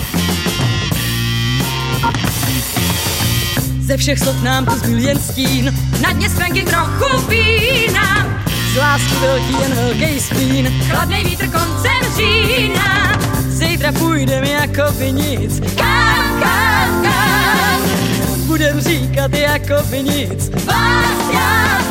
Ze všech slov nám tu zbyl jen stín, na dně schránky trochu vína. Z lásky velký jen velký splín, chladnej vítr koncem října. Zítra půjdem jako by nic, kam, budem říkat jako by nic. Vás já